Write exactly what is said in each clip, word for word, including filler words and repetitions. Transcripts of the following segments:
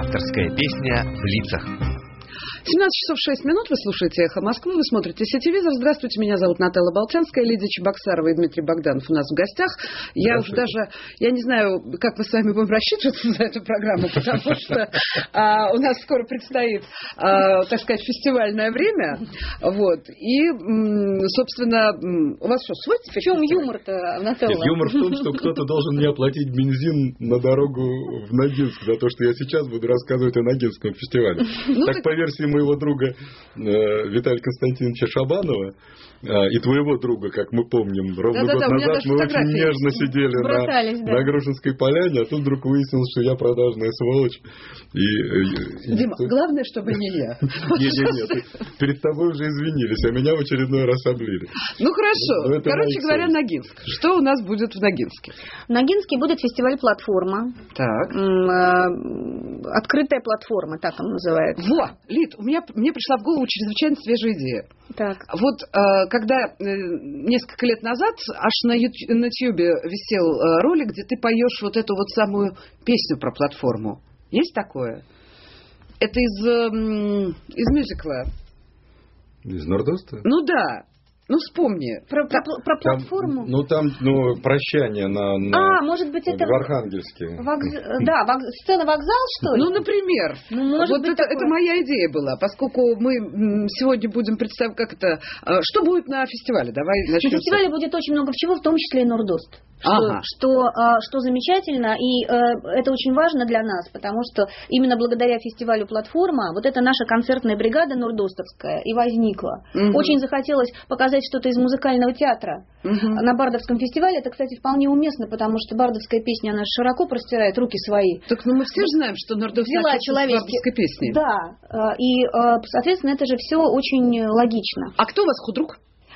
Авторская песня в лицах. семнадцать часов шесть минут, вы слушаете «Эхо Москвы», вы смотрите «Сетевизор». Здравствуйте, меня зовут Нателла Болтянская, Лидия Чебоксарова и Дмитрий Богданов у нас в гостях. Я уже даже, я не знаю, как мы с вами будем рассчитываться за эту программу, потому что а, у нас скоро предстоит, а, так сказать, фестивальное время. Вот. И, м, собственно, м, у вас что, свой в чем юмор-то, Нателла? Нет, юмор в том, что кто-то должен мне оплатить бензин на дорогу в Ногинск за то, что я сейчас буду рассказывать о Ногинском фестивале. Ну, так, так... по версии моего друга э, Виталия Константиновича Шабанова э, и твоего друга, как мы помним, ровно да, год да, да, назад мы очень нежно есть. сидели на, да. на Грушинской поляне, а тут вдруг выяснилось, что я продажная сволочь. И, и, Дима, и... главное, чтобы не я. Нет, нет, нет. Перед тобой уже извинились, а меня в очередной раз облили. Ну, хорошо. Короче говоря, Ногинск. Что у нас будет в Ногинске? В Ногинске будет фестиваль «Платформа». Так. Открытая платформа, так он называется. Во, Лид, у меня, мне пришла в голову чрезвычайно свежая идея. Так. Вот э, когда э, несколько лет назад аж на Ютьюбе висел э, ролик, где ты поешь вот эту вот самую песню про платформу. Есть такое? Это из, э, из мюзикла. Из Нордоста? Ну да. Ну, вспомни. Про, про, про платформу? Там, ну, там ну, прощание на, на, а, может быть, это в Архангельске. Вокз... Да, вокз... сцена «Вокзал», что ли? Ну, например. Ну, может вот быть, это, такое... это моя идея была, поскольку мы сегодня будем представить, как это... Что будет на фестивале? Давай начнем. На фестивале будет очень много всего, в том числе и Нордост. Что, ага. что, что замечательно, и это очень важно для нас, потому что именно благодаря фестивалю «Платформа» вот эта наша концертная бригада нордостовская и возникла. Угу. Очень захотелось показать что-то из музыкального театра угу. на Бардовском фестивале. Это, кстати, вполне уместно, потому что бардовская песня, она широко простирает руки свои. Так ну, мы все же знаем, что Нордост начался с бардовской песни. Да, и, соответственно, это же все очень логично. А кто у вас худрук?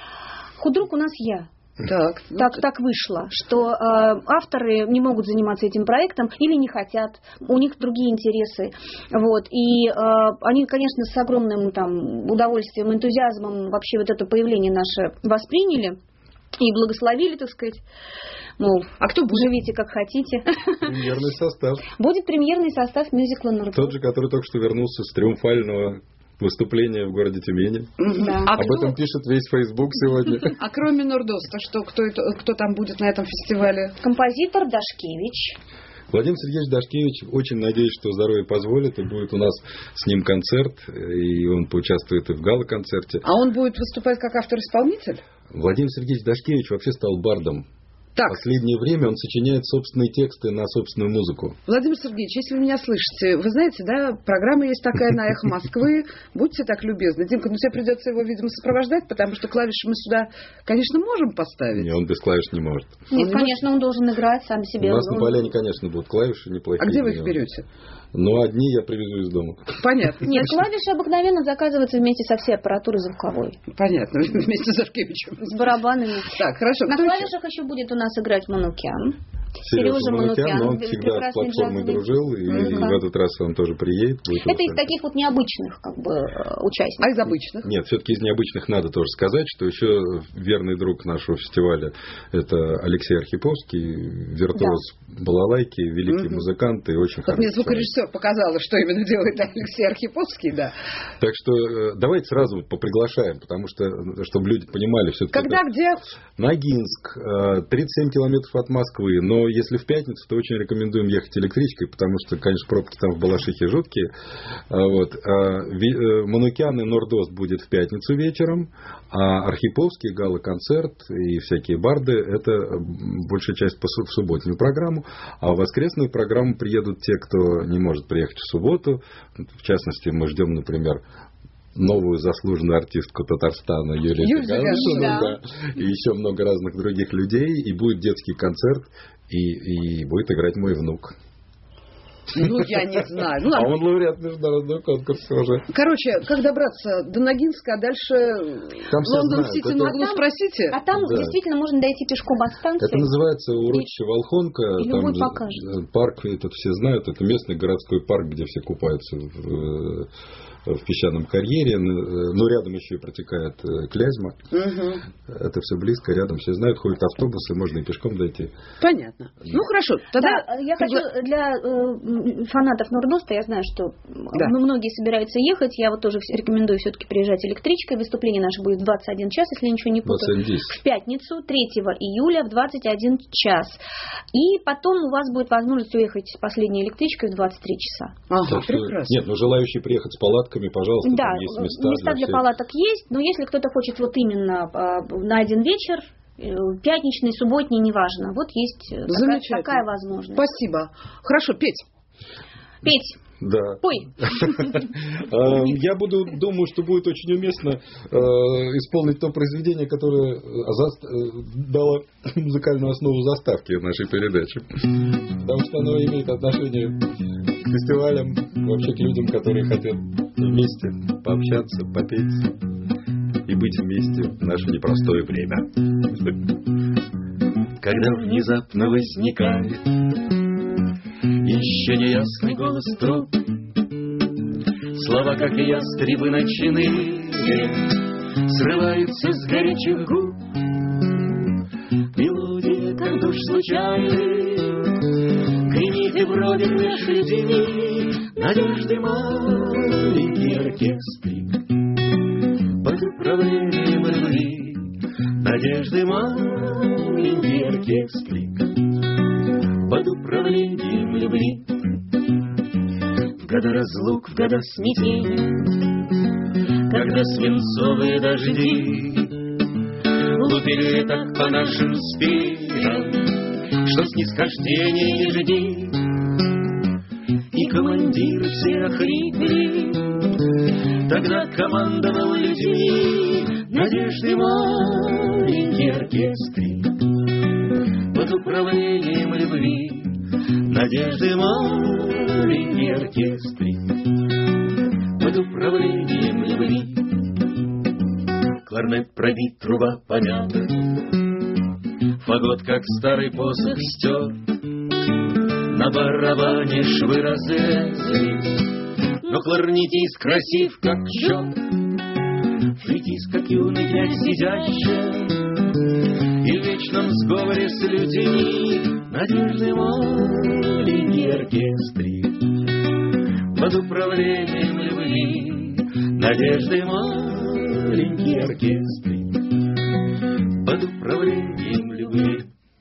Худрук у нас я. Так, так, так вышло, что э, авторы не могут заниматься этим проектом или не хотят, у них другие интересы. Вот. И э, они, конечно, с огромным там, удовольствием, энтузиазмом вообще вот это появление наше восприняли и благословили, так сказать. Мол, а кто будет? Живите как хотите. Премьерный состав. Будет премьерный состав мюзикла «Нордост». Тот же, который только что вернулся с триумфального выступление в городе Тюмени. Да. А Об кто... этом пишет весь Facebook сегодня. А кроме Нордоста, что, кто, это, кто там будет на этом фестивале? Композитор Дашкевич. Владимир Сергеевич Дашкевич, очень надеюсь, что здоровье позволит, и будет у нас с ним концерт, и он поучаствует и в гала-концерте. А он будет выступать как автор-исполнитель? Владимир Сергеевич Дашкевич вообще стал бардом. Так. В последнее время он сочиняет собственные тексты на собственную музыку. Владимир Сергеевич, если вы меня слышите, вы знаете, да, программа есть такая на «Эхо Москвы». Будьте так любезны. Димка, ну тебе придется его, видимо, сопровождать, потому что клавиши мы сюда, конечно, можем поставить. Нет, он без клавиш не может. Нет, он конечно, может... он должен играть сам себе. У нас на поляне, конечно, будут клавиши неплохие. А где вы их берете? Ну, одни я привезу из дома. Понятно. Нет, клавиши обыкновенно заказываются вместе со всей аппаратурой звуковой. Понятно, вместе с Дашкевичем. С барабанами. Так, хорошо. На клавишах еще будет у нас играть Манукян. Сережа, Сережа Манукян, он всегда с платформой дружил, и, и в этот раз он тоже приедет. Это из таких вот необычных как бы участников. А из обычных? Нет, все-таки из необычных надо тоже сказать, что еще верный друг нашего фестиваля это Алексей Архиповский, виртуоз да. балалайки, великий угу. музыкант и очень хороший. Мне звукорежиссер показала, что именно делает Алексей Архиповский, да. Так что давайте сразу поприглашаем, потому что, чтобы люди понимали все-таки. Когда, это... где? Ногинск, тридцать семь километров от Москвы, но если в пятницу, то очень рекомендуем ехать электричкой, потому что, конечно, пробки там в Балашихе жуткие. Вот. Манукян и Нордост будет в пятницу вечером, а Архиповский, гала-концерт и всякие барды – это большая часть в субботнюю программу, а в воскресную программу приедут те, кто не может приехать в субботу. В частности, мы ждем, например, новую заслуженную артистку Татарстана Юлию Гагарину, да. да, и еще много разных других людей, и будет детский концерт, и, и будет играть мой внук. Ну, я не знаю. Ну, а он лауреат международного конкурса уже. Короче, как добраться до Ногинска, а дальше Лондон Сити на углу спросите? А там да. действительно можно дойти пешком от станции. Это называется урочище Волхонка. И там любой покажет. Парк, этот все знают, это местный городской парк, где все купаются в, в песчаном карьере, но рядом еще и протекает Клязьма. Угу. Это все близко, рядом, все знают, ходят автобусы, можно и пешком дойти. Понятно. Ну хорошо, тогда... Да, я хочу для э, фанатов Нордоста, я знаю, что да. многие собираются ехать, я вот тоже рекомендую все-таки приезжать электричкой. Выступление наше будет в двадцать один час, если я ничего не путаю. В пятницу, третьего июля в двадцать один час. И потом у вас будет возможность уехать с последней электричкой в двадцать три часа. Ага, прекрасно. Нет, ну желающие приехать с палатками, пожалуйста, да, там есть места. места для, для палаток есть, но если кто-то хочет вот именно на один вечер, пятничный, субботний, неважно, вот есть такая, такая возможность. Спасибо. Хорошо, Петь. Петь. Да. Пой. Я буду, думаю, что будет очень уместно исполнить то произведение, которое дало музыкальную основу заставки нашей передачи. Потому что оно имеет отношение к фестивалям, вообще к людям, которые хотят вместе пообщаться, попеть и быть вместе в наше непростое время. Когда внезапно возникает еще неясный голос троп, слова, как и ястребы ночные, срываются с горячих губ. Мелодия, как дождь случайный, гремит и бродит меж людьми. Надежды маленький оркестрик под управлением любви. Надежды маленький оркестрик под управлением любви. В года разлук, в года смятений, когда свинцовые дожди лупили так по нашим спинам, что снисхождения не жди. И командиры все охрипли, тогда командовал людьми. Надежды маленький оркестрик под управлением любви. Надежды маленький оркестрик под управлением любви. Кларнет пробит, труба помята, фагот, как старый посох, стер. На барабане швы разрезались, но кларнетист красив, как черт. Флейтист, как юный князь сидящий, и в вечном сговоре с людьми. Надежды маленький оркестрик под управлением любви. Надежды маленький оркестрик под управлением любви.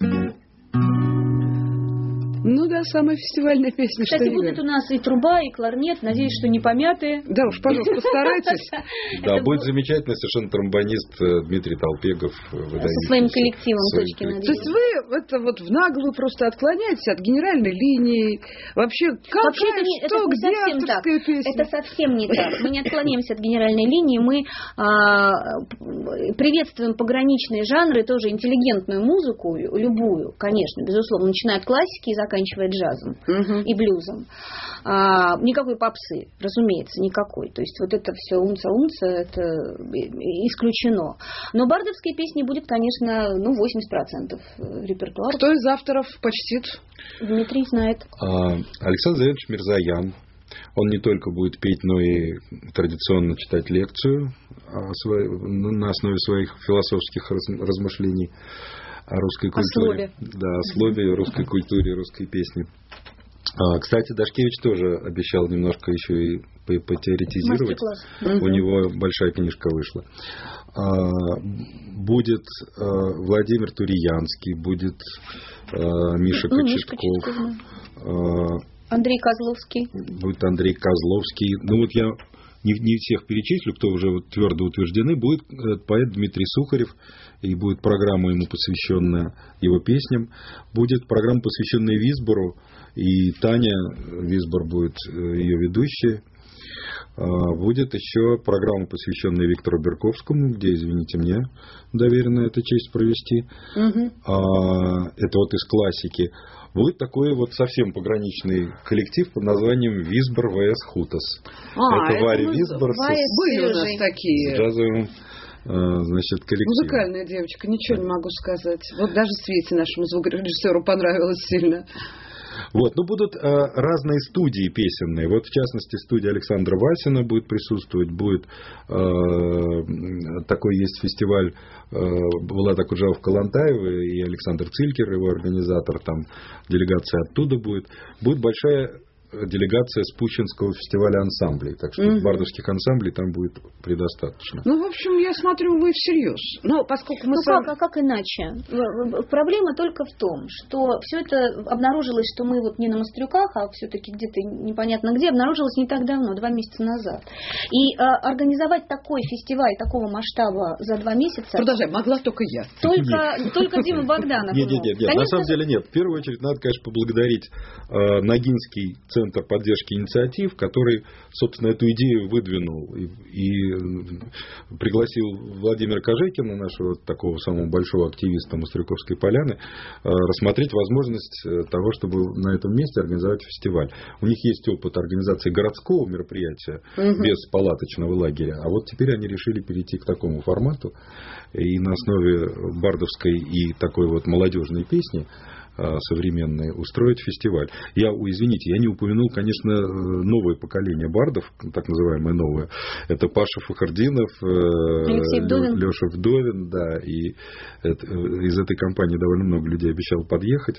Ну да, самая фестивальная песня. Кстати, что будет у нас и труба, и кларнет. Надеюсь, что не помятые. Да уж, пожалуйста, постарайтесь. Да, будет замечательный совершенно тромбонист Дмитрий Толпегов. Со своим коллективом, точки надеюсь. То есть вы это вот в наглую просто отклоняетесь от генеральной линии. Вообще, Вообще это, не, что, это где не совсем так. Песня? Это совсем не так. Мы не отклоняемся от генеральной линии. Мы а, приветствуем пограничные жанры, тоже интеллигентную музыку, любую, конечно, безусловно, начиная от классики и заканчивая джазом uh-huh. и блюзом. А, никакой попсы, разумеется, никакой. То есть вот это все унца-унца, это исключено. Но бардовской песни будет, конечно, ну, восемьдесят процентов репертуара. Кто из авторов почтит? Дмитрий знает. А, Александр Заведович Мирзоян. Он не только будет петь, но и традиционно читать лекцию на основе своих философских размышлений о русской культуре. О слове. Да, о слове, русской культуре, русской песни. А, кстати, Дашкевич тоже обещал немножко еще и потеоретизировать. У него большая книжка вышла. А, будет а, Владимир Туриянский, будет а, Миша ну, Кочетков. А, Андрей Козловский. Будет Андрей Козловский. Ну вот я не, не всех перечислю, кто уже вот твердо утверждены. Будет поэт Дмитрий Сухарев, и будет программа ему посвященная его песням. Будет программа, посвященная Висбору, и Таня Висбор будет ее ведущей. Будет еще программа, посвященная Виктору Берковскому, где, извините, мне доверена эта честь провести. Угу. Это вот из классики. Будет такой вот совсем пограничный коллектив под названием Висбор ВС Хутас. А, это Варя Висбор с, были у нас такие. с джазовым, значит, коллективом. Музыкальная девочка, ничего не могу сказать. Вот даже Свете, нашему звукорежиссеру, понравилось сильно. Вот, но будут а, разные студии песенные. Вот, в частности, студия Александра Васина будет присутствовать. Будет а, такой есть фестиваль а, Булат Акуджавов Калантаева и Александр Цилькер, его организатор, там делегация оттуда будет. Будет большая делегация с Пущинского фестиваля ансамблей. Так что mm-hmm. бардовских ансамблей там будет предостаточно. Ну, в общем, я смотрю, вы всерьез. Но поскольку мы ну сам... как, а как иначе? Проблема только в том, что все это обнаружилось, что мы вот не на Мастрюках, а все-таки где-то непонятно где, обнаружилось не так давно, два месяца назад. И а, организовать такой фестиваль такого масштаба за два месяца... Продолжай, могла только я. Только, только Дима Богданов. Нет, нет, нет, нет. На самом деле нет. В первую очередь надо, конечно, поблагодарить э, Ногинский Центр поддержки инициатив, который, собственно, эту идею выдвинул и, и пригласил Владимира Кожекина, нашего такого самого большого активиста Мастрюковской поляны, рассмотреть возможность того, чтобы на этом месте организовать фестиваль. У них есть опыт организации городского мероприятия угу. без палаточного лагеря, а вот теперь они решили перейти к такому формату и на основе бардовской и такой вот молодежной песни современные, устроить фестиваль. Я, извините, я не упомянул, конечно, новое поколение бардов, так называемое новое. Это Паша Фахардинов, Леша Вдовин, да, и это, из этой компании довольно много людей обещал подъехать.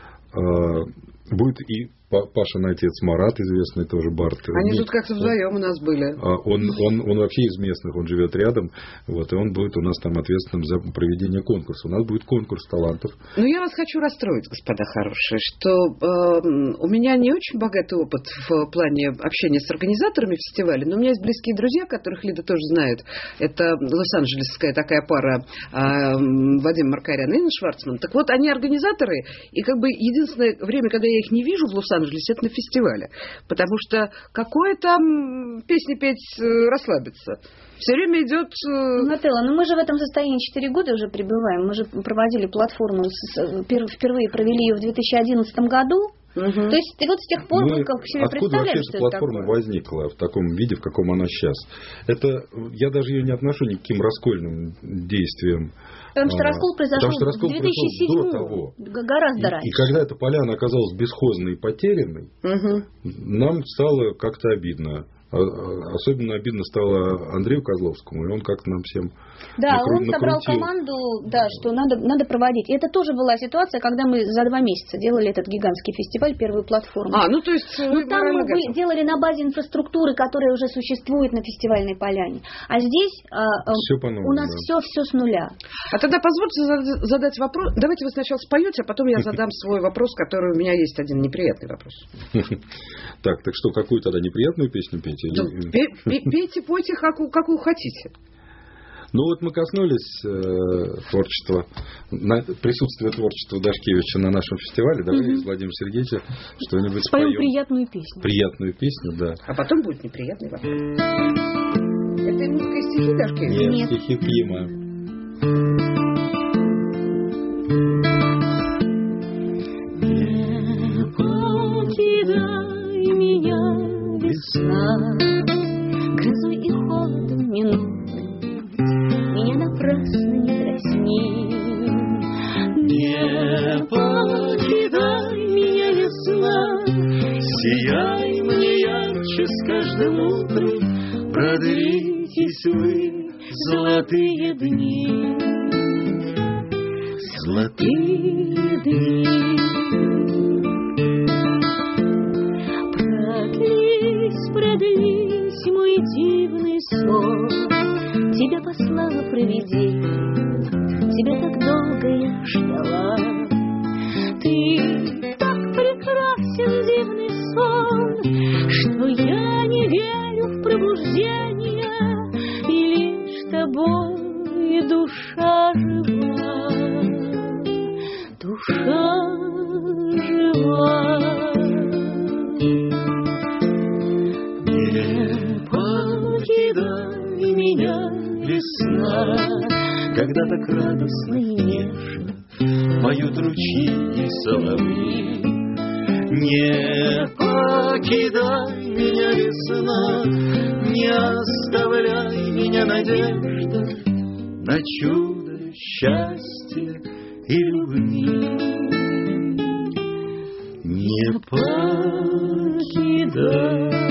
Будет и Пашин отец Марат, известный тоже бард. Они тут как-то вдвоем у нас были. Он, он, он вообще из местных, он живет рядом, вот, и он будет у нас там ответственным за проведение конкурса. У нас будет конкурс талантов. Ну, я вас хочу расстроить, господа хорошие, что э, у меня не очень богатый опыт в плане общения с организаторами фестиваля, но у меня есть близкие друзья, которых Лида тоже знает. Это лос-анджелесская такая пара э, Вадим Маркарян и Инна Шварцман. Так вот, они организаторы, и как бы единственное время, когда я их не вижу в Лос-Анджелесе, это на фестивале. Потому что какое там песни петь, расслабиться. Все время идет... Нателла, ну мы же в этом состоянии четыре года уже пребываем. Мы же проводили платформу, впервые провели ее в две тысячи одиннадцатом году. Угу. То есть и вот с тех пор мы как себе представляем, что эта платформа это такое? Возникла в таком виде, в каком она сейчас. Это, я даже ее не отношу ни к каким раскольным действиям. Потому что раскол произошел что раскол в две тысячи седьмом, до того. Гораздо и, раньше. И когда эта поляна оказалась бесхозной и потерянной, угу. нам стало как-то обидно. Особенно обидно стало Андрею Козловскому, и он как-то нам всем Да, накру... он собрал накрутил. команду, да, что надо, надо проводить. И это тоже была ситуация, когда мы за два месяца делали этот гигантский фестиваль, первую платформу. А, ну то есть... Ну там мы были, делали на базе инфраструктуры, которая уже существует на фестивальной поляне. А здесь все у нас да. все, все с нуля. А тогда позвольте задать вопрос. Давайте вы сначала споете, а потом я задам свой вопрос, который у меня есть один неприятный вопрос. Так, так что, какую тогда неприятную песню петь? Пейте, пойте, как вы хотите. Ну вот мы коснулись э, творчества, на, присутствия творчества Дашкевича на нашем фестивале. Давай mm-hmm. из Владимира Сергеевича что-нибудь споем. Споем приятную песню. Приятную песню, да. А потом будет неприятный вопрос. Это и музыка и стихи Дашкевича? Нет, Нет. стихи Клима. Не покидай меня, весна, грозой и холодом минут. Меня напрасно не дразни. Не покидай меня, весна, сияй мне ярче с каждым утром, продритесь вы, золотые дни, золотые дни. Продлись, продлись мой дивный сон, тебя послала провидение, тебя так долго я ждала. Ты так прекрасен, дивный сон, что я не верю в пробуждение, и лишь тобой душа жива, душа жива. Не покидай меня, весна, когда так радостно и нежно поют ручьи и соловьи. Не покидай меня, весна, не оставляй меня, надежда на чудо счастья и любви. Не покидать.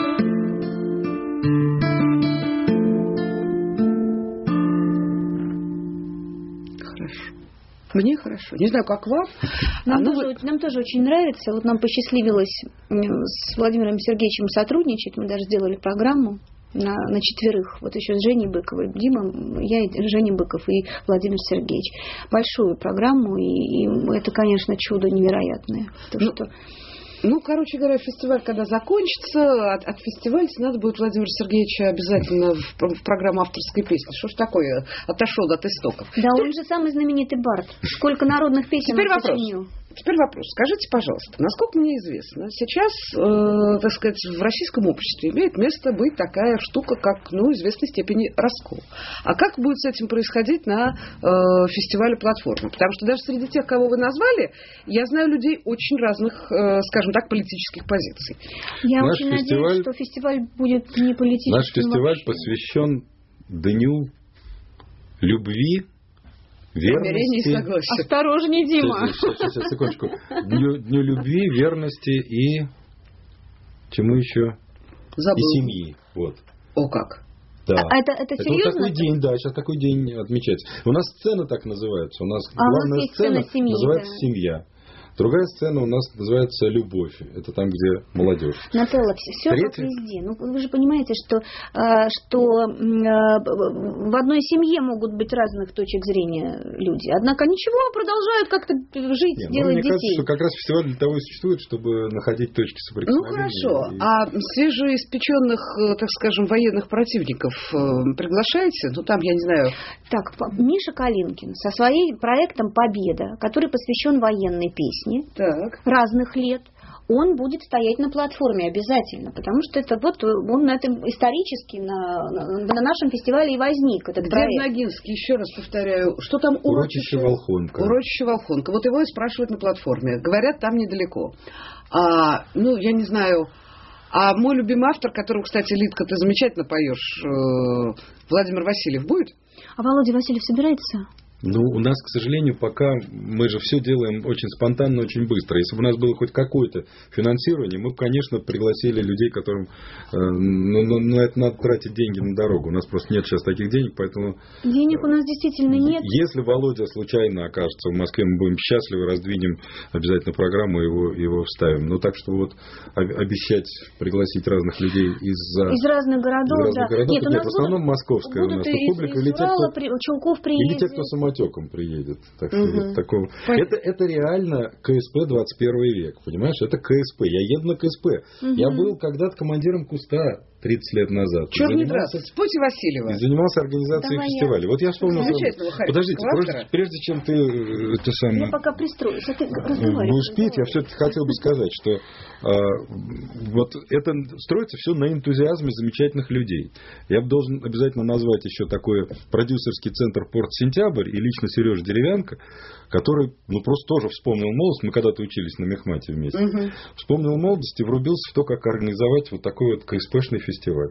Мне хорошо. Не знаю, как вам. Нам, а тоже, вот... нам тоже очень нравится. Вот нам посчастливилось с Владимиром Сергеевичем сотрудничать. Мы даже сделали программу на, на четверых. Вот еще с Женей Быковой. Дима, я, Женя Быков и Владимир Сергеевич. Большую программу. И, и это, конечно, чудо невероятное. То, ну... что... Ну, короче говоря, фестиваль, когда закончится, от, от фестиваля надо будет Владимира Сергеевича обязательно в, в программу авторской песни. Что ж такое? Отошел от истоков. Да, он же самый знаменитый бард. Сколько народных песен Теперь он вопрос. сочинил. Теперь вопрос. Скажите, пожалуйста, насколько мне известно, сейчас, э, так сказать, в российском обществе имеет место быть такая штука, как, ну, в известной степени раскол. А как будет с этим происходить на э, фестивале «Платформа»? Потому что даже среди тех, кого вы назвали, я знаю людей очень разных, э, скажем так, политических позиций. Я Наш очень фестиваль, надеюсь, что фестиваль будет не политическим. Наш фестиваль вообще. посвящен Дню любви, верности. Осторожней, Дима. Сейчас, сейчас, сейчас, секундочку. Дню, дню любви, верности и чему еще? Забыл. И семьи. Вот. О, как? А Да. это, это, это серьезно? Вот такой день, да, сейчас такой день отмечается. У нас сцена так называется. У нас а главная у нас сцена, сцена семьи, называется да. «Семья». Другая сцена у нас называется «Любовь». Это там, где молодежь. Нателла, все, все как везде. Ну, вы же понимаете, что, что в одной семье могут быть разных точек зрения люди. Однако ничего, продолжают как-то жить, Нет, делать ну, мне детей. кажется, что как раз фестиваль для того и существует, чтобы находить точки Ну, соприкосновения. хорошо. И... А свежеиспеченных, так скажем, военных противников приглашаете? Ну, там, я не знаю... Так, Миша Калинкин со своим проектом «Победа», который посвящен военной песне так. разных лет, он будет стоять на платформе обязательно, потому что это вот он на этом исторически на, на, на нашем фестивале и возник этот Где проект. в Ногинске, еще раз повторяю, что там урочище Волхонка. Урочище Волхонка. Вот его и спрашивают на платформе. Говорят, там недалеко. А, ну, я не знаю... А мой любимый автор, которого, кстати, Лидка, ты замечательно поешь, э, Владимир Васильев, будет? А Володя Васильев собирается? Ну, у нас, к сожалению, пока мы же все делаем очень спонтанно, очень быстро. Если бы у нас было хоть какое-то финансирование, мы бы, конечно, пригласили людей, которым... Э, ну, ну, ну, это надо тратить деньги на дорогу. У нас просто нет сейчас таких денег, поэтому... Денег у нас действительно нет. Если Володя случайно окажется в Москве, мы будем счастливы, раздвинем обязательно программу, его, его вставим. Ну, так что вот обещать пригласить разных людей из-за... Из разных городов, из разных да. городов. Нет, нет, в основном московская у нас из, публика. Из или те, Урала, кто... при... Чулков приедет. Или те, кто самотеком приедет. Так что угу. вот такого. Это, это реально КСП двадцать первый век. Понимаешь? Это КСП. Я еду на КСП. Угу. Я был когда-то командиром куста тридцать лет назад. Черный драс. Спойте Васильева. И занимался организацией Давай фестиваля. я... Вот я вспомнил. Подождите, прежде, прежде чем ты это самое... Я пока пристроюсь, а ты разговаривай. Будешь пить, я все-таки хотел бы сказать, что а, вот это строится все на энтузиазме замечательных людей. Я бы должен обязательно назвать еще такой продюсерский центр «Порт Сентябрь» и лично Сережа Деревянко, который, ну, просто тоже вспомнил молодость. Мы когда-то учились на мехмате вместе. Угу. Вспомнил молодость и врубился в то, как организовать вот такой вот КСПшный фестиваль.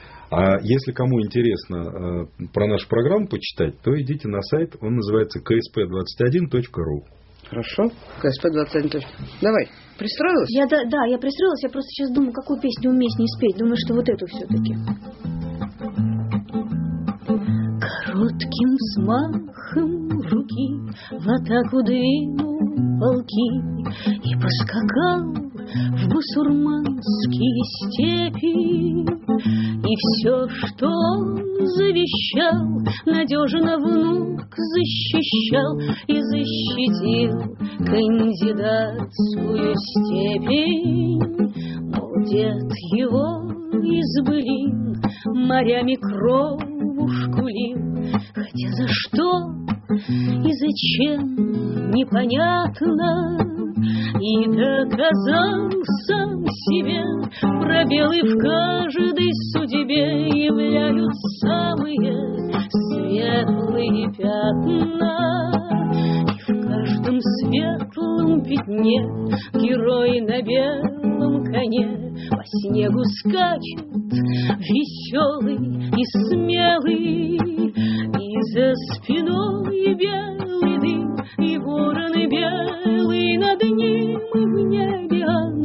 А если кому интересно э, про нашу программу почитать, то идите на сайт, он называется ка эс пэ двадцать один точка ру. Хорошо, ка эс пэ двадцать один. Давай, пристроилась? Я, да, да, я пристроилась, я просто сейчас думаю, какую песню уместнее спеть. Думаю, что вот эту все-таки. Коротким взмахом руки в атаку двинул полки и поскакал в басурманские степи. И все, что он завещал, надежно внук защищал и защитил кандидатскую степень. Но дед его из былин морями кровушку лил, хотя за что и зачем непонятно, и доказал сам себе, пробелы в каждой судьбе являют самые светлые пятна. И в каждом светлом пятне герой на белом коне по снегу скачет, веселый и смелый, и за спиной белый дым, и вороны белые над ним, и в небе ангелы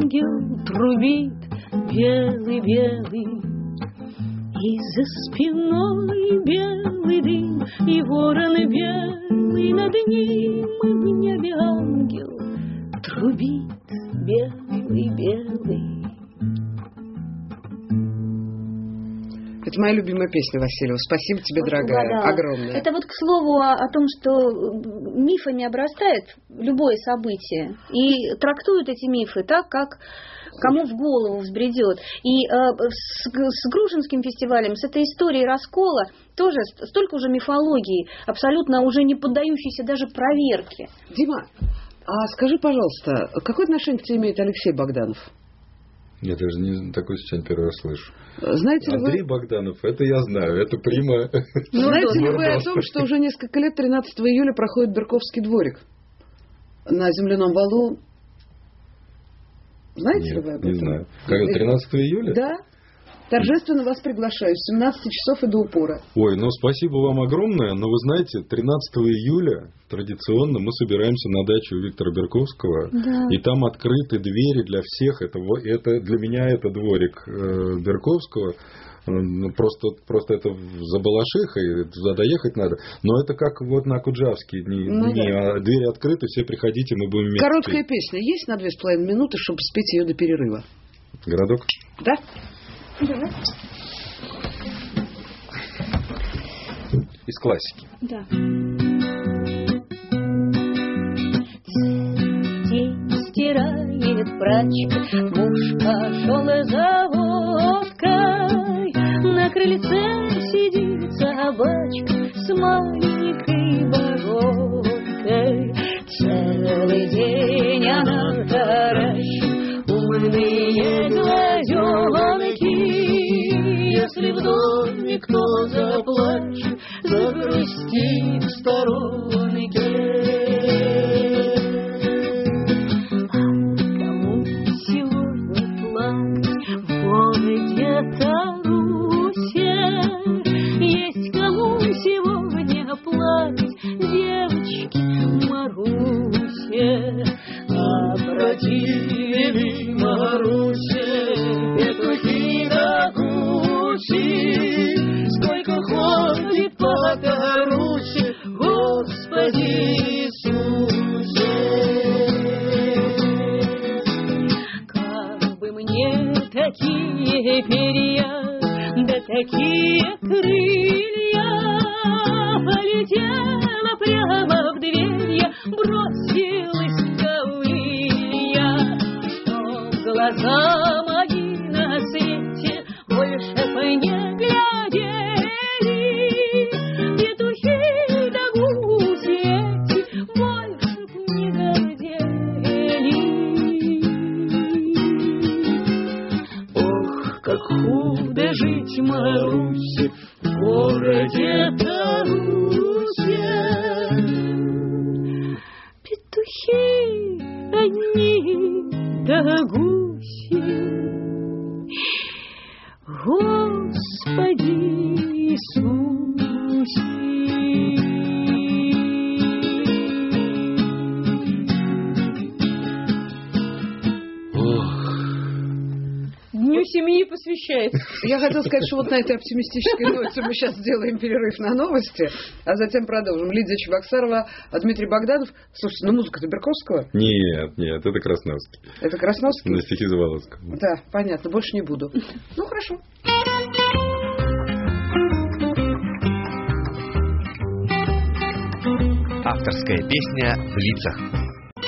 трубит белый-белый, и за спиной белый дым, и ворон белый над ним, и в небе ангел трубит белый-белый. Это моя любимая песня, Васильева. Спасибо тебе, Вот дорогая, угадала. огромное. Это вот к слову о, о том, что мифами обрастает любое событие и трактуют эти мифы так, как кому в голову взбредет. И э, с, с Грушинским фестивалем, с этой историей раскола тоже столько уже мифологии, абсолютно уже не поддающейся даже проверке. Дима, а скажи, пожалуйста, какое отношение к тебе имеет Алексей Богданов? Я даже не такое сейчас первый раз слышу. Знаете ли Андрей вы... Богданов, это я знаю, это прима. Знаете ли вы о том, что уже несколько лет тринадцатого июля проходит Берковский дворик на земляном валу? Знаете Нет, ли вы об этом? не знаю. Как, тринадцатого июля? Да. Торжественно вас приглашаю с семнадцати часов и до упора. Ой, ну спасибо вам огромное, но вы знаете, тринадцатого июля традиционно мы собираемся на даче у Виктора Берковского, Да. и там открыты двери для всех. Это, это для меня это дворик э, Берковского. Ну, просто, просто это за Балашихой, туда доехать надо. Но это как вот на Куджавские дни. Ну, дни, да. а двери открыты, все приходите, мы будем вместе. Короткая песня есть на две с половиной минуты, чтобы спеть ее до перерыва? Городок? Да? Давай. Из классики. Да. День стирает прачка, муж пошел за водкой, на крыльце сидит собачка с маленькой бородкой. Целый день она таращит умные глазенки. Если в доме кто заплачет, загрустит в сторонке. А кому сегодня плакать в городе Тарусе? Есть кому сегодня плакать девочке Марусе? Обратили Марусе петухи да гуси, сколько ходит по Тарусе, Господи Иисусе. Как бы мне такие перья, да такие крылья, полетела прямо в дверь я, бросилась ковылья, чтоб глаза мои на свете больше бы не глядели, петухи да гуси эти больше б не глядели. Ох, как худо жить Марусе в городе Тарусе. Петухи одни да гуси, Господи Иисусе. Дню семьи посвящается. Я хотела сказать, что вот на этой оптимистической ноте мы сейчас сделаем перерыв на новости, а затем продолжим. Лидия Чебоксарова, Дмитрий Богданов. Слушайте, ну музыка-то Берковского? Нет, нет, это Красновский. Это Красновский? На стихи Заволоцкого. Да, понятно, больше не буду. Ну, хорошо. Авторская песня в лицах.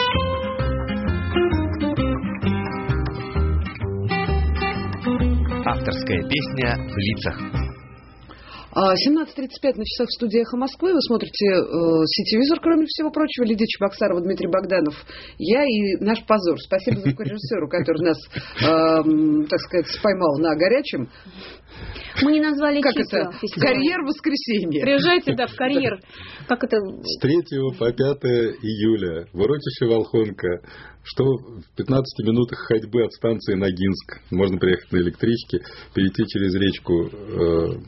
Авторская песня в лицах. семнадцать тридцать пять на часах в студии «Эхо Москвы». Вы смотрите э, сетевизор, кроме всего прочего. Лидия Чебоксарова, Дмитрий Богданов. Я и наш позор. Спасибо звукорежиссеру, который нас, э, так сказать, поймал на горячем. Мы не назвали Как числа это? фестиваля. Карьер воскресенье. Приезжайте, да, в карьер. Как это? С третьего по пятое июля в урочище Волхонка, что в пятнадцати минутах ходьбы от станции Ногинск. Можно приехать на электричке, перейти через речку э,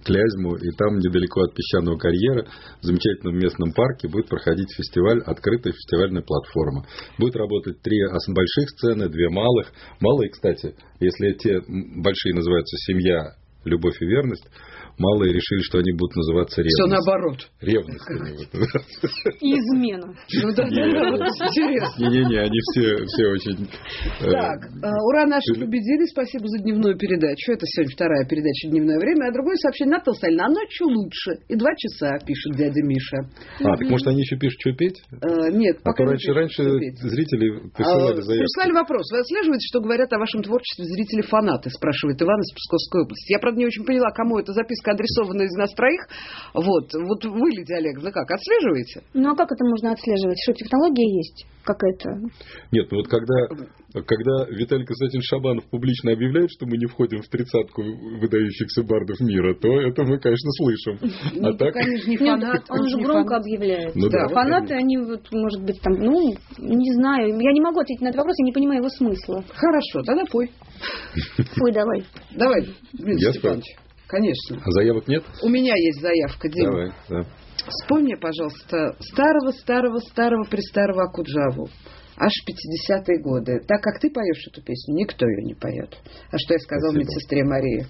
Клязьму, и там недалеко от песчаного карьера, в замечательном местном парке, будет проходить фестиваль, открытая фестивальная платформа. Будет работать три больших сцены, две малых. Малые, кстати, если те большие называются «Семья», «Любовь и верность», малые решили, что они будут называться «Ревность». Все наоборот. Ревность. И измена. Ну да, да, да, вот интересно. Не-не-не, они все, все очень... Так, ура, наших убедили, спасибо за дневную передачу. Это сегодня вторая передача «Дневное время», а другое сообщение: Наталья Сталина, а ночью лучше. И два часа, пишет дядя Миша. А, так может они еще пишут, что петь? Нет, а пока то раньше, раньше зрители присылали заявки. Прислали вопрос. Вы отслеживаете, что говорят о вашем творчестве зрители-фанаты, спрашивает Иван из Псковской области. Я, правда, не очень поняла, кому эта записка адресована из нас троих. Вот, вот вы, Лидия Олеговна, как, отслеживаете? Ну, а как это можно отслеживать? Что, технология есть какая-то? Нет, ну вот когда, когда Виталий Константинович Шабанов публично объявляет, что мы не входим в тридцатку выдающихся бардов мира, то это мы, конечно, слышим. Ну, а так... Конечно, не фанат. Он же громко объявляет. Ну, да, фанаты, они, вот, может быть, там, ну, не знаю. Я не могу ответить на этот вопрос, я не понимаю его смысла. Хорошо, тогда пой. Пой давай. Давай, Дмитрий Степанович. Конечно. А заявок нет? У меня есть заявка, Дима. Давай, да. Вспомни, пожалуйста, старого-старого-старого престарого Акуджаву. Аж пятидесятые годы. Так как ты поешь эту песню, никто ее не поет. А что я сказал медсестре Марии?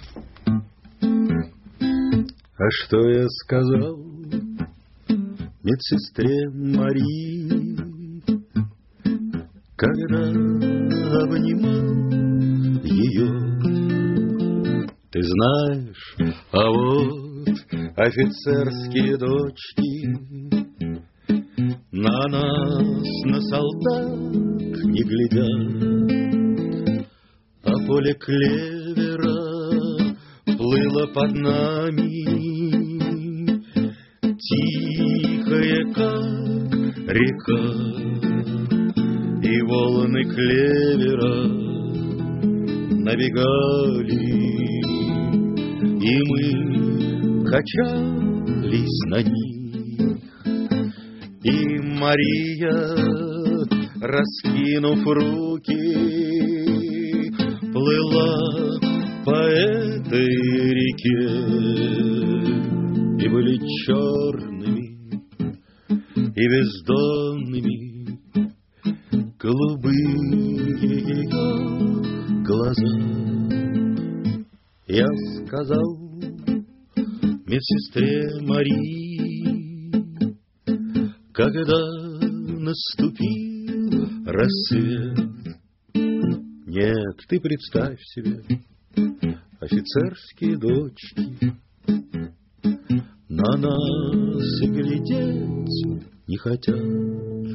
А что я сказал медсестре Марии, когда обнимал ее? Ты знаешь, а вот офицерские дочки на нас, на солдат не глядят, а поле клевера плыло под нами, тихое, как река, и волны клевера набегали, и мы качались на них. И Мария, раскинув руки, плыла по этой реке, и были черными и бездонными голубые ее глаза. Я сказал медсестре Марии, когда наступил рассвет: нет, ты представь себе, офицерские дочки на нас и глядеть не хотят.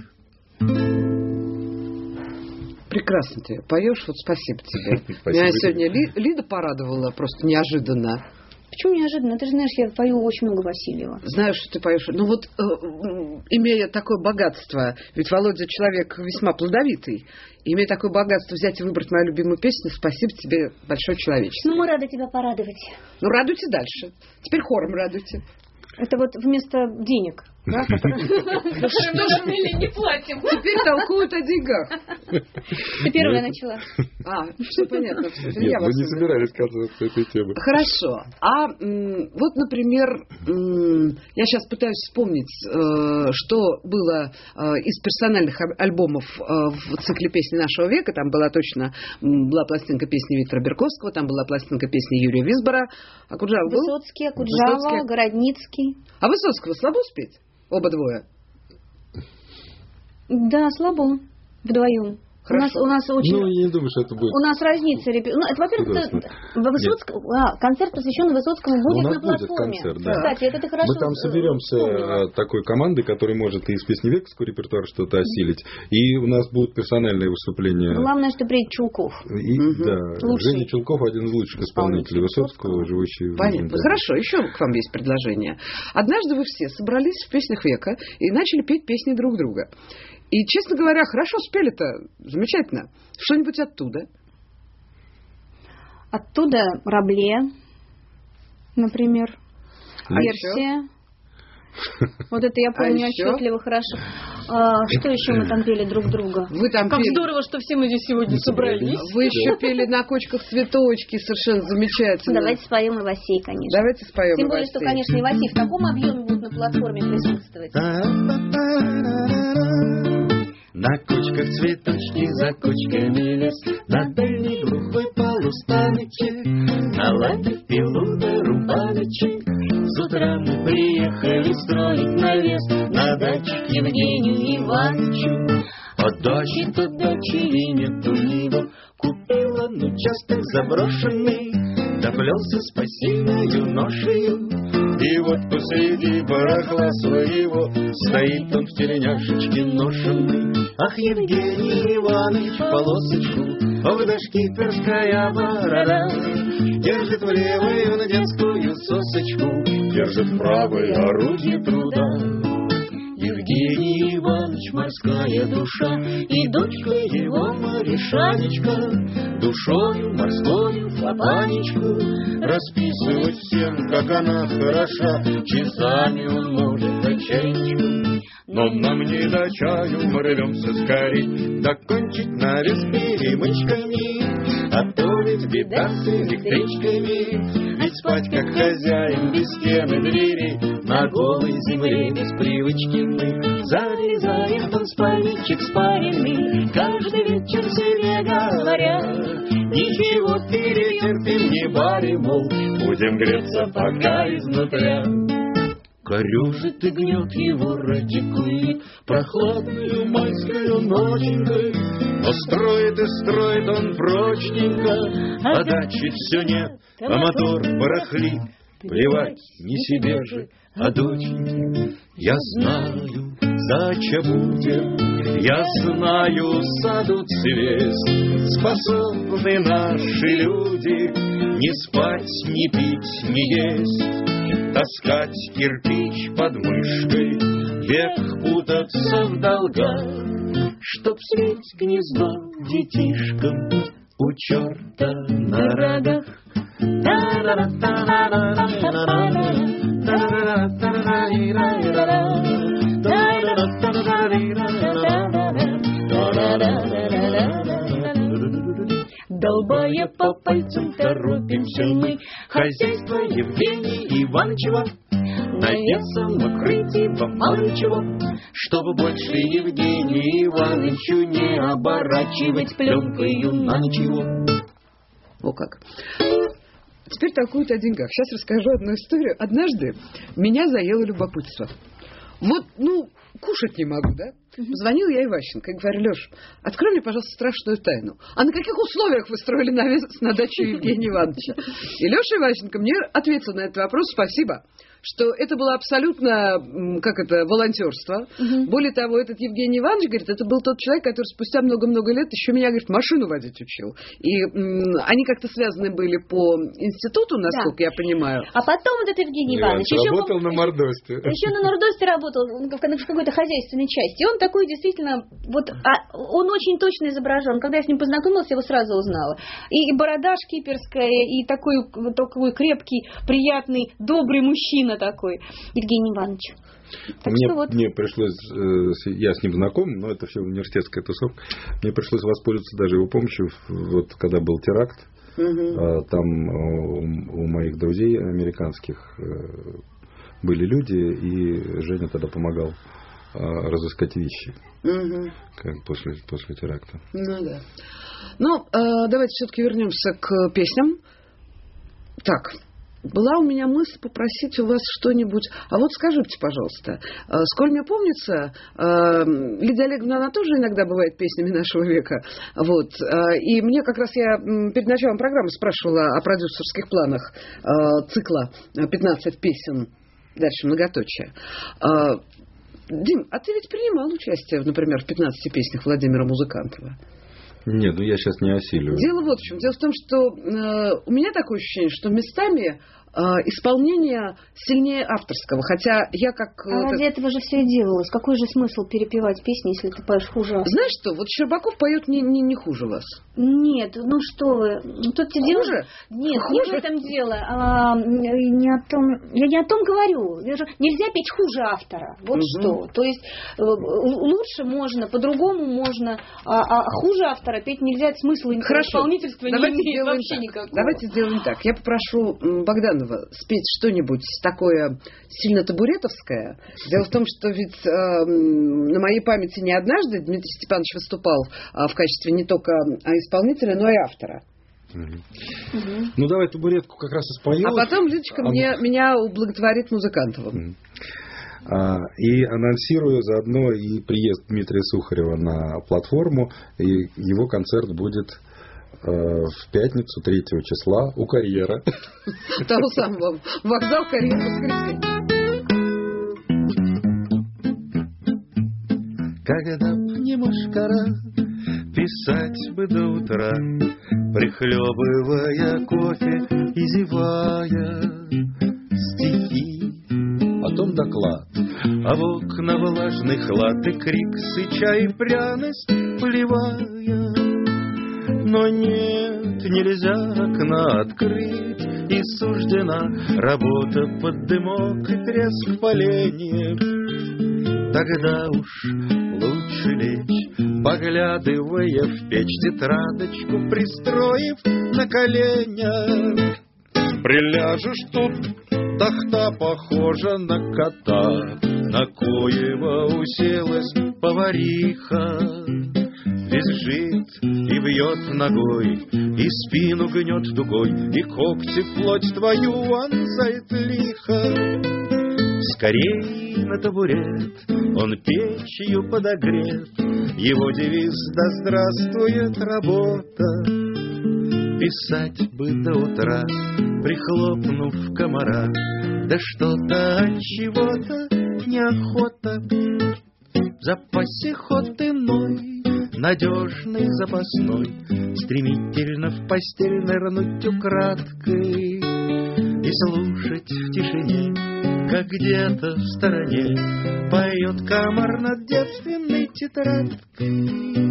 Прекрасно ты поешь, вот спасибо тебе. Спасибо. Меня сегодня Ли, Лида порадовала просто неожиданно. Почему неожиданно? Ты же знаешь, я пою очень много Васильева. Знаю, что ты поешь. Но вот, э, имея такое богатство, ведь Володя человек весьма плодовитый, имея такое богатство взять и выбрать мою любимую песню, спасибо тебе большое человечество. Ну, мы рады тебя порадовать. Ну, радуйте дальше. Теперь хором радуйте. Это вот вместо денег, да, которые мы не платим. Теперь толкуют о деньгах. Ты первая начала. А, все понятно. Нет, мы не собирались касаться этой темы. Хорошо. А вот, например, я сейчас пытаюсь вспомнить, что было из персональных альбомов в цикле «Песни нашего века». Там была точно была пластинка песни Виктора Берковского, там была пластинка песни Юрия Висбора. Акуджава был? Высоцкий, Акуджава, Городницкий. А Высоцкого слабо спеть? Оба двое? Да, слабо. Вдвоем. У нас, у нас очень... Ну, я не думаю, что это будет... У нас разница... Репи... Ну, это, во-первых, это... Высоцк... а, концерт, посвященный Высоцкому, будет ну, на платформе. Будет концерт, да. Кстати, это ты хорошо... Мы там соберемся вспомнила. Такой командой, которая может и из песни вековского репертуара что-то осилить. И у нас будут персональные выступления. Главное, что приедет Чулков. И, угу. Да. Лучший. Женя Чулков один из лучших исполнителей Высоцкого, живущий в Понятно. Да. Хорошо, еще к вам есть предложение. Однажды вы все собрались в песнях века и начали петь песни друг друга. И, честно говоря, хорошо спели-то, замечательно. Что-нибудь оттуда? Оттуда Рабле, например, а Персия. Вот это я помню а отчетливо, хорошо. А, что еще мы там пели друг друга? Вы там Как пели... здорово, что все мы здесь сегодня собрались. Вы еще пели «На кочках цветочки», совершенно замечательно. Давайте споем Ивасей, конечно. Давайте споем Тем более, что, конечно, Ивасей в таком объеме будет на платформе присутствовать. На кочках цветочки, за кочками лес, на дальней глухой полустаночек, наладив пилу да рубаночек. С утра мы приехали строить навес на даче к Евгению Ивановичу. От дачи до дачи и нету его, купила он участок заброшенный, доплелся с посильною ношею. И вот посреди барахла своего стоит он в тельняшечке ношенный. Ах, Евгений Иванович, полосочку, ох да шкиперская борода, держит в левой он детскую сосочку, держит в правой орудие труда. Евгений Иванович, морская душа, и дочка его Маришанечка, душою морскою Фапанечку расписывать всем, как она хороша, часами он может до чаечку. Но нам не до чаю, мы рвемся скорей, докончить навес перемычками, а то ведь беда с электричками, ведь спать как хозяин без стены двери, на голой земле без привычки мы. Залезает он в спальничек спаренный, каждый вечер себе говоря: ничего, перетерпим, не барим, мол, будем греться пока изнутря. Корюжит и гнет его радикулит прохладную майскую ноченькой, но строит и строит он прочненько, а дачи все нет, а мотор барахлит. Плевать не себе же, а доченьке. Я знаю, дача будет, я знаю, саду цвет, способны наши люди не спать, не пить, не есть, таскать кирпич под мышкой, век путаться в долгах, чтоб светь гнездо детишкам у черта на рогах. Долбая по пальцам, торопимся мы, хозяйство Евгения Ивановичева, навесом накрыть мало ничего, чтобы больше Евгению Ивановичу не оборачивать пленкою на ничего. О как. Теперь толкуют о деньгах. Сейчас расскажу одну историю. Однажды меня заело любопытство. Вот, ну, кушать не могу, да? Позвонила я Иващенко и говорю: Леш, открой мне, пожалуйста, страшную тайну. А на каких условиях вы строили навес на дачу Евгения Ивановича? И Леша Иващенко мне ответил на этот вопрос: спасибо, что это было абсолютно, как это, волонтерство. Угу. Более того, этот Евгений Иванович, говорит, это был тот человек, который спустя много-много лет еще меня, говорит, машину водить учил. И м, они как-то связаны были по институту, насколько да. я понимаю. А потом вот этот Евгений Иванович еще работал был, на Нордосте. Еще на Нордосте работал, в какой-то хозяйственной части. И он такой действительно, вот, а, он очень точно изображен. Когда я с ним познакомилась, я его сразу узнала. И, и борода шкиперская, и такой, такой крепкий, приятный, добрый мужчина такой, Евгений Иванович. Так мне, вот. мне пришлось, я с ним знаком, но это все университетская тусовка, мне пришлось воспользоваться даже его помощью, вот когда был теракт, угу. там у, у моих друзей американских были люди, и Женя тогда помогал разыскать вещи, угу. как после, после теракта. Ну да. Ну, давайте все-таки вернемся к песням. Так. Была у меня мысль попросить у вас что-нибудь. А вот скажите, пожалуйста, сколь мне помнится, Лидия Олеговна, она тоже иногда бывает песнями нашего века. Вот. И мне как раз я перед началом программы спрашивала о продюсерских планах цикла пятнадцать песен, дальше многоточие. Дим, а ты ведь принимал участие, например, в пятнадцати песнях Владимира Музыкантова? Нет, ну я сейчас не осилю. Дело вот в чем. Дело в том, что э, у меня такое ощущение, что местами исполнение сильнее авторского. Хотя я как... А ради этого же все и делалось. Какой же смысл перепевать песни, если ты поешь хуже автора? Знаешь что, вот Щербаков поет не, не, не хуже вас. Нет, ну что вы. Тут дело... Хуже? Нет, Хуже? не в этом дело. А, не о том... Я не о том говорю. Нельзя петь хуже автора. Вот угу. что. То есть лучше можно, по-другому можно, а, а хуже автора петь нельзя. Смысла исполнительства не имеет вообще так. никакого. Давайте сделаем так. Я попрошу Богданова спеть что-нибудь такое сильно табуретовское. Дело в том, что ведь э, на моей памяти не однажды Дмитрий Степанович выступал э, в качестве не только исполнителя, но и автора. Mm-hmm. Mm-hmm. Ну, давай табуретку как раз и споем. А потом Лидочка а... мне, меня ублаготворит Музыкантова. Mm-hmm. а, и анонсирую заодно и приезд Дмитрия Сухарева на платформу. И его концерт будет э, в пятницу, третьего числа у Карьера. Того самого. Вокзал Карьера, воскресенье. Когда б не мошкара, писать бы до утра, прихлебывая кофе и зевая стихи. Потом доклад. А в окна влажный хлад и крик, сыча и пряность плевая. Но нет, нельзя окна открыть, и суждена работа под дымок и треск поленьев. Тогда уж лучше лечь, поглядывая в печь, тетрадочку пристроив на коленях. Приляжешь тут, тахта похожа на кота, на коего уселась повариха. Визжит и бьет ногой, и спину гнет дугой, и когти в плоть твою вонзает лихо. Скорей на табурет, он печью подогрет, его девиз «Да здравствует работа». Писать бы до утра, прихлопнув комара, да что-то от чего-то неохота. В запасе ход иной, надежный, запасной, стремительно в постель нырнуть украдкой и слушать в тишине, как где-то в стороне поет комар над девственной тетрадкой.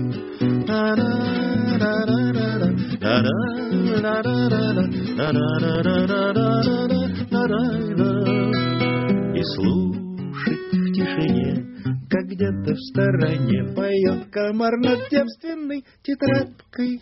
И слушать в тишине, как где-то в стороне поет комар над девственной тетрадкой.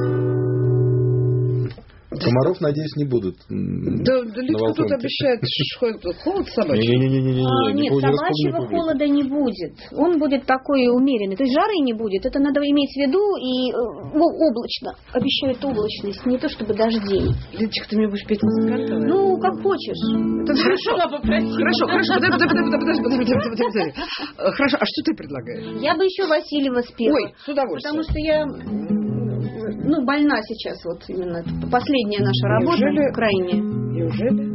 Комаров, надеюсь, не будут. Да, да Лидка тут обещает холод собачий. Не-не-не. А, нет, собачьего холода не будет. Он будет такой умеренный. То есть жары не будет. Это надо иметь в виду. И ну, облачно. Обещают облачность. Не то чтобы дождей. Лидочка, ты мне будешь петь Музыкантова? Ну, как хочешь. Это хорошо. Хорошо, хорошо. Подожди, подожди, подожди, подожди, подожди. Хорошо, а что ты предлагаешь? Я бы еще Васильева спела. Ой, с удовольствием. Потому что я... Ну, больна сейчас вот именно. Последняя наша работа Неужели? в Украине. Неужели?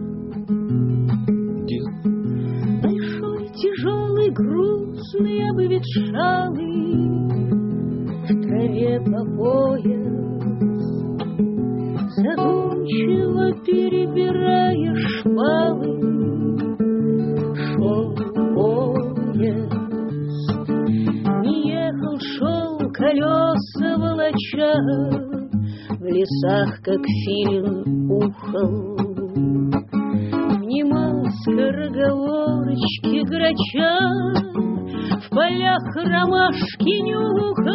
Большой, тяжелый, грустный, обветшалый, в траве по пояс, задумчиво перебирая шпалы, шел поезд. Не ехал, шел, колеса волоча, в лесах, как филин, ухал. Внимал скороговорочки грача, в полях ромашки нюхал.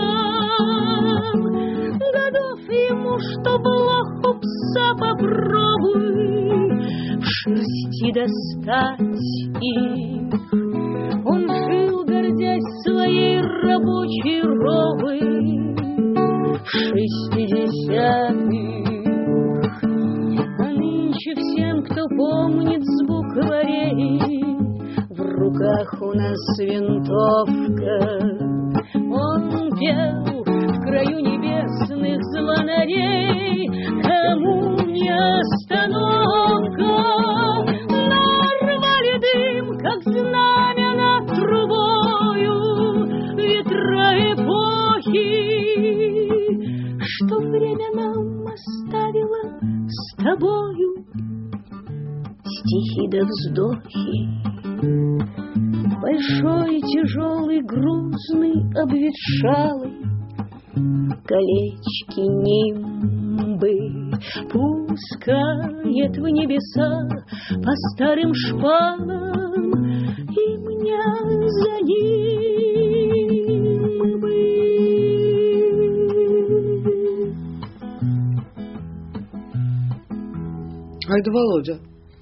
Годов ему, что блоху пса попробуй в шерсти достать их. Он жил, гордясь своей рабочей робой, в шестидесятых. А нынче всем, кто помнит звук варей, в руках у нас винтовка. Он пел в краю небесных звонарей, кому не остановка. Нарвали дым, как знамя над трубою, ветра эпохи, что время нам оставило с тобою. да вздохи. Большой, тяжелый, грузный, обветшалый, колечки нимбы пускает в небеса по старым шпалам, и меня за ним бы. А это Володя.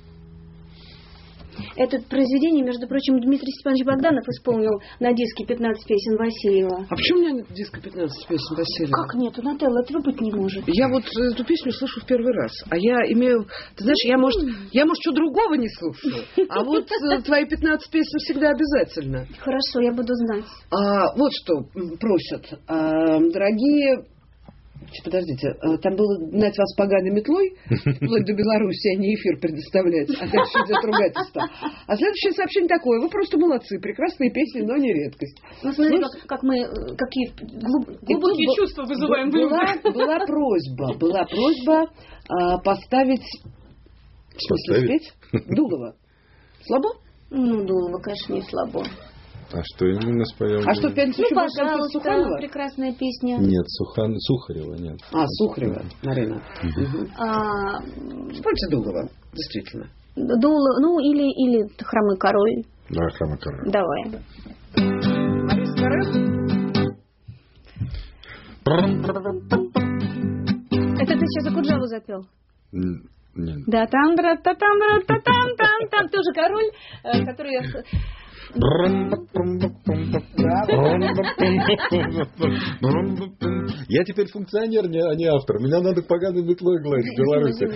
Это произведение, между прочим, Дмитрий Степанович Богданов исполнил на диске пятнадцать песен Васильева. А почему у меня нет диска пятнадцать песен Васильева? Как нет? Нателла, этого быть не может. Я вот эту песню слышу в первый раз. А я имею... Ты знаешь, я, может, я, может, что другого не слушаю. А вот твои пятнадцать песен всегда обязательно. Хорошо, я буду знать. А, вот что просят. А, дорогие... Подождите, там было гнать вас поганой метлой, вплоть до Беларуси, а не эфир предоставлять, а дальше идет ругательство. А следующее сообщение такое: вы просто молодцы, прекрасные песни, но не редкость. Ну, смотри, ну, как, как мы, какие глуб, глубокие был, чувства вызываем в была, людях. Была просьба, была просьба а, поставить, в смысле спеть, Дулова. Слабо? Ну, Дулова, конечно, не слабо. А что именно споем? А что, в пятницу ну, еще пожалуйста, Суханова? Прекрасная песня. Нет, Сухан... Сухарева нет. А, Сухарева, Марина. Угу. А... Спойте Дулова, действительно. Дула, ну, или, или Хромой король. Да, Хромой король. Давай. Марис Карен? Это ты сейчас Акуджаву запел? Нет. Да, там, та там, та там, там, там тоже король, который я... Я теперь функционер, а не автор. Меня надо поганой метлой гладить в Беларуси.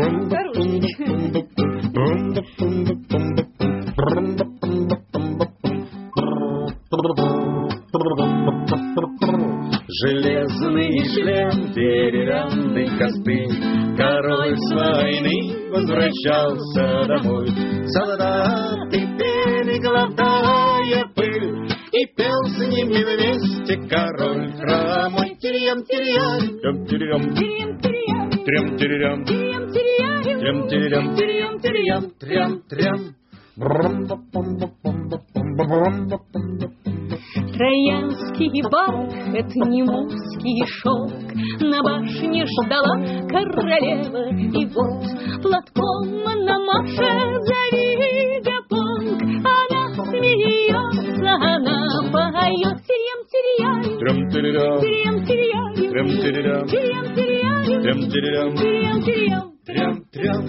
Железный шлем, деревянный костыль, король с войны возвращался домой. Солдаты пели, глотая пыль, и пел с ними вместе король хромой. Тирьям, тирьям, тирьям, тирьям, трям, тирьям, трям, тирьям, тирьям, тирьям, трям, трям. Троянский барк, это не мужский шелк, на башне ждала королева, и вот платком она машет за вигапонг. Она смеется, она поет тирьям-тирьям, Трям-тирьям, тирьям-тирьям, трям-тирьям, тирьям-тирьям, трям-тирьям, тирьям-тирьям. трям-трям.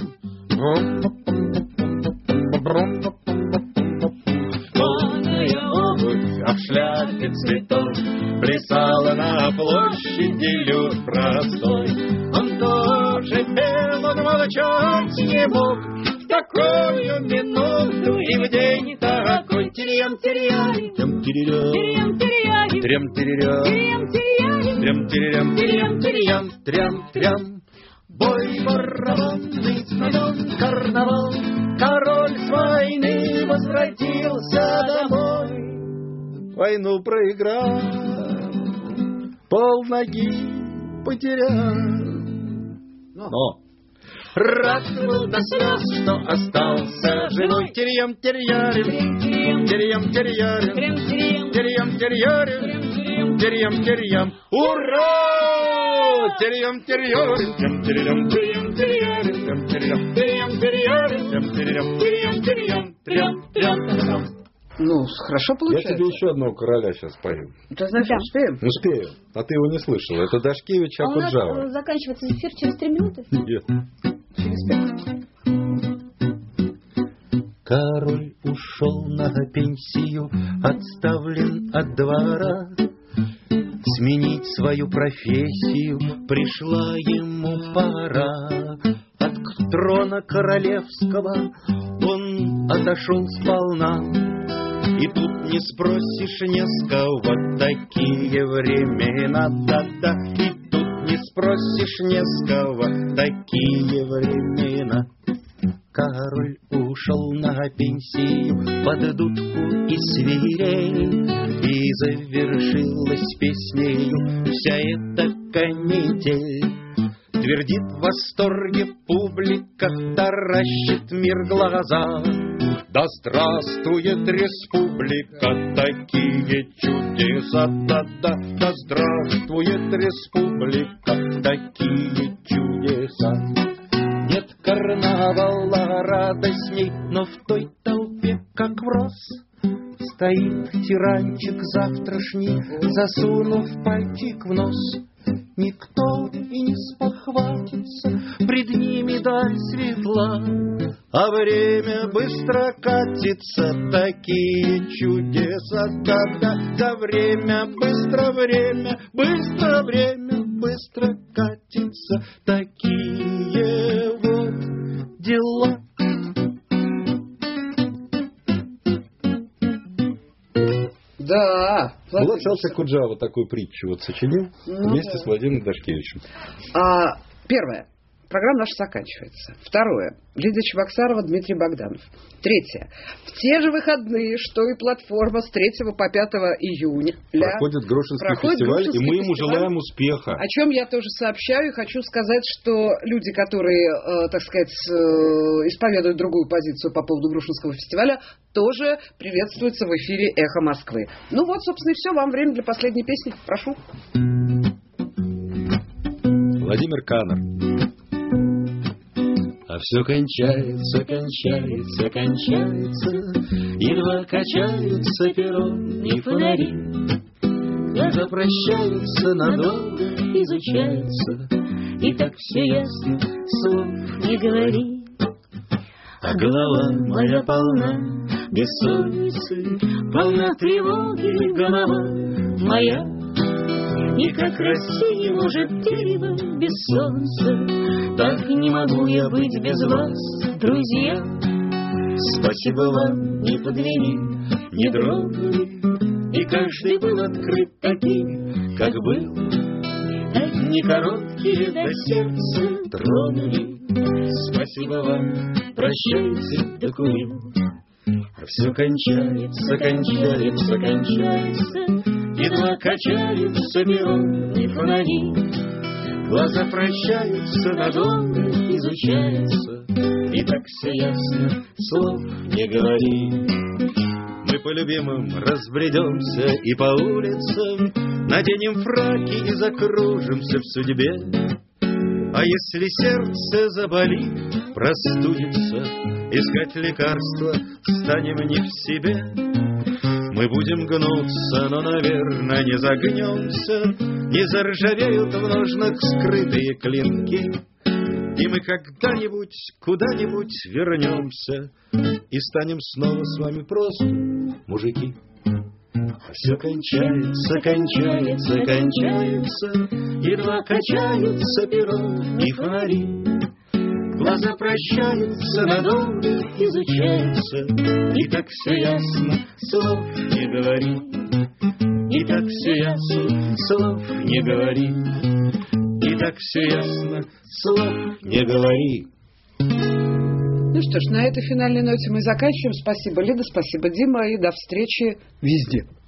Кожаная обувь, а в шляпе цветов плясала на площади люд простой. Он тоже пел, он молчать не мог в такую минуту и в день такой. Тирьям-тирьям, трям-тирьям, трям-тирьям, трям-тирьям, трям-тирьям, трям-трям. Бой барабанный, знамен карнавал, король с войны возвратился домой. Войну проиграл, полноги потерял. Но рад был до слез, что остался женой. Тирьям-тирьярим, тирьям-тирьярим, тирьям-тирьярим, тирьям-тирьям. Ура! Тирьям-тирьярим, тирьям-тирьям, тирьям-тирьярим, тирьям-тирьям, тирьям-тирьям, трям-трям. Ну, хорошо получается. Я тебе еще одного короля сейчас пою. Ты знаешь, Да. успеем? Успею. А ты его не слышала. Это Дашкевич А у нас Акуджава. э, заканчивается эфир через три минуты. Нет. Через пять. Король ушел на пенсию, отставлен от двора. Сменить свою профессию пришла ему пора. От трона королевского он отошел сполна. И тут не спросишь ни с кого, такие времена, да-да. И тут не спросишь ни с кого, такие времена. Король ушел на пенсию под дудку и свирель, и завершилась песнею вся эта канитель. Твердит в восторге публика, таращит мир глаза. Да здравствует республика, такие чудеса, да-да. Да здравствует республика, такие чудеса. Нет карнавала радостней, но в той толпе, как врос, стоит тиранчик завтрашний, засунув пальчик в нос. Никто и не спохватится, пред ними даль светла, а время быстро катится, такие чудеса, да-да. Да время, быстро время, быстро время, быстро катится, такие вот дела. Да. Булат Шалсек Куджава такую притчу вот сочинил ну, вместе да. с Владимиром Дашкевичем. А, первое. Программа наша заканчивается. Второе. Лидия Чебоксарова, Дмитрий Богданов. Третье. В те же выходные, что и платформа с третьего по пятое июня проходит Грушинский проходит фестиваль, Грушинский и мы ему фестиваль, желаем успеха. О чем я тоже сообщаю и хочу сказать, что люди, которые, э, так сказать, э, исповедуют другую позицию по поводу Грушинского фестиваля, тоже приветствуются в эфире «Эхо Москвы». Ну вот, собственно, и все. Вам время для последней песни. Прошу. Владимир Каннер. А все кончается, кончается, кончается, едва качаются перрон и фонари. Глаза прощаются надолго, изучаются, и так все ясно, слов не говори. А голова моя полна бессонницы, полна тревоги голова моя. И как расти не может дерево без солнца, так не могу я быть без вас, друзья. Спасибо вам, не подвели, не дрогнули, и каждый был открыт таким, как был. Одни короткие до сердца тронули. Спасибо вам, прощайте, докурил. А все кончается, кончается, кончается, едва качаются перрон и фонари. Глаза прощаются, надолго изучаются, и так все ясно, слов не говори. Мы по любимым разбредемся и по улицам, наденем фраки и закружимся в судьбе. А если сердце заболит, простудится, искать лекарства станем не в себе. Мы будем гнуться, но, наверное, не загнемся, не заржавеют в ножнах скрытые клинки. И мы когда-нибудь, куда-нибудь вернемся и станем снова с вами просто мужики. А все кончается, кончается, кончается, едва качаются перрон и фонари. Глаза прощаются, надолго изучаются, и так все ясно, слов не говори. И так все ясно, слов не говори. И так все ясно, слов не говори. Ну что ж, на этой финальной ноте мы заканчиваем. Спасибо, Лида, спасибо, Дима, и до встречи везде.